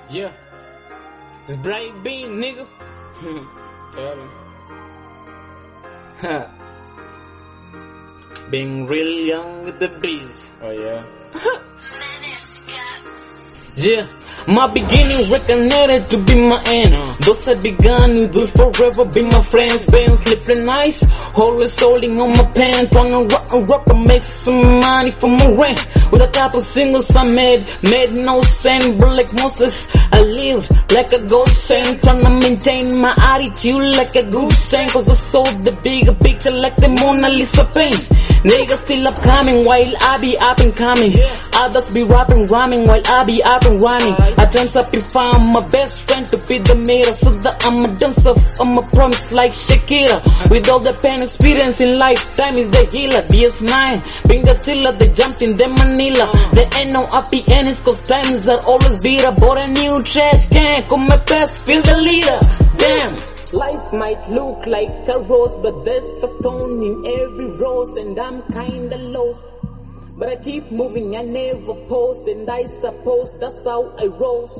Yeah. It's Bright Bean, nigga. Tell him. Being real young with the breeze. Oh yeah. Yeah. My beginning recognited to be my end. Those I began with will forever be my friends. Been sleeping nice, always holding on my pen. Trying to rock and make some money for my rent. With a couple singles I made no sense. But like Moses, I lived like a gold saint. Trying to maintain my attitude like a good saint. Cause I saw the bigger picture like the Mona Lisa paint. Niggas still upcoming while I be up and coming. Others be rapping, rhyming while I be up and running. I turns up if I'm my best friend to be the mirror. So that I'm a dancer, I'm a promise like Shakira. With all the pain experience in life, time is the healer. DS9, being the tiller, they jumped in the Manila. There ain't no happy endings cause times are always bitter. Bought a new trash can, come my best, feel the leader. Damn. Life might look like a rose, but there's a thorn in every rose, and I'm kinda lost. But I keep moving, I never pause, and I suppose that's how I rose.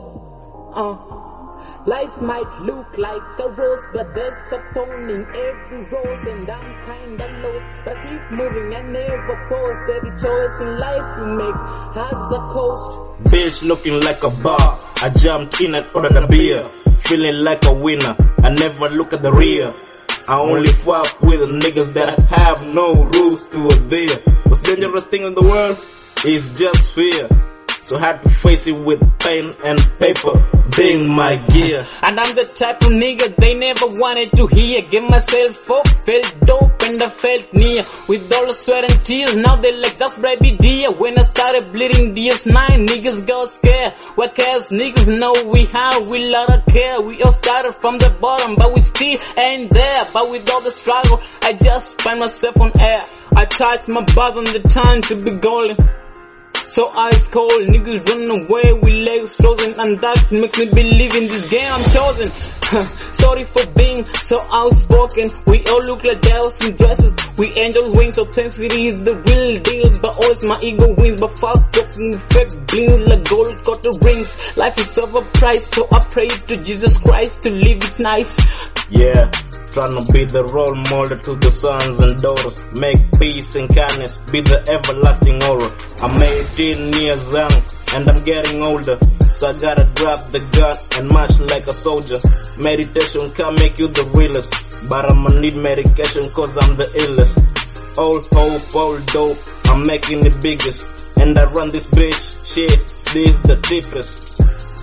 Life might look like a rose, but there's a thorn in every rose, and I'm kinda lost. But I keep moving, I never pause. Every choice in life you make has a cost. Bitch looking like a bar. I jumped in and ordered a beer. Feeling like a winner. I never look at the rear. I only fuck with niggas that have no rules to adhere. Most dangerous thing in the world is just fear. So I had to face it with pen and paper, being my gear. And I'm the type of nigga they never wanted to hear. Give myself up, felt dope and I felt near. With all the sweat and tears, now they like that's baby dear. When I started bleeding DS9, niggas got scared. What cares, niggas know we lot of care. We all started from the bottom, but we still ain't there. But with all the struggle, I just find myself on air. I touch my button, the time to be golden. So ice cold, niggas run away with legs frozen, and that makes me believe in this game I'm chosen. Sorry for being so outspoken. We all look like devils in dresses, we angel wings. Authenticity is the real deal, but always my ego wins. But fuck fucking fake bling like gold quarter rings. Life is overpriced, so I pray to Jesus Christ to live it nice. Yeah, trying to be the role model to the sons and daughters. Make peace and kindness be the everlasting aura. I'm 18 years young and I'm getting older, so I gotta drop the gun and march like a soldier. Meditation can make you the realest, but I'ma need medication cause I'm the illest. All hope, all dope, I'm making the biggest, and I run this bitch, shit, this the deepest.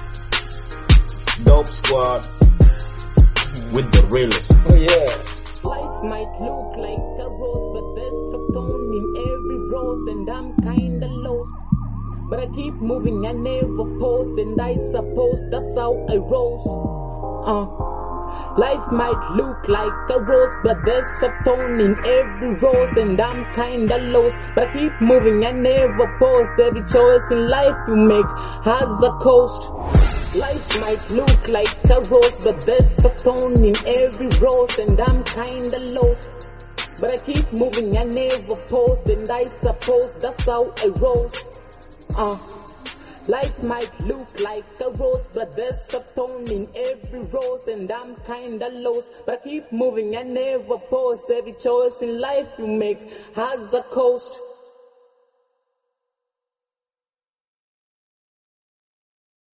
Dope squad with the realest. Oh yeah. Life might look like a rose, but there's a thorn in every rose, and I'm kinda lost. But I keep moving, I never pause, and I suppose that's how I rose. Life might look like a rose, but there's a thorn in every rose, and I'm kinda lost. But I keep moving, I never pause. Every choice in life you make has a cost. Life might look like a rose, but there's a thorn in every rose, and I'm kinda lost. But I keep moving, I never pause, and I suppose that's how I rose. Life might look like a rose, but there's a thorn in every rose, and I'm kinda lost. But I keep moving, I never pause. Every choice in life you make has a cost.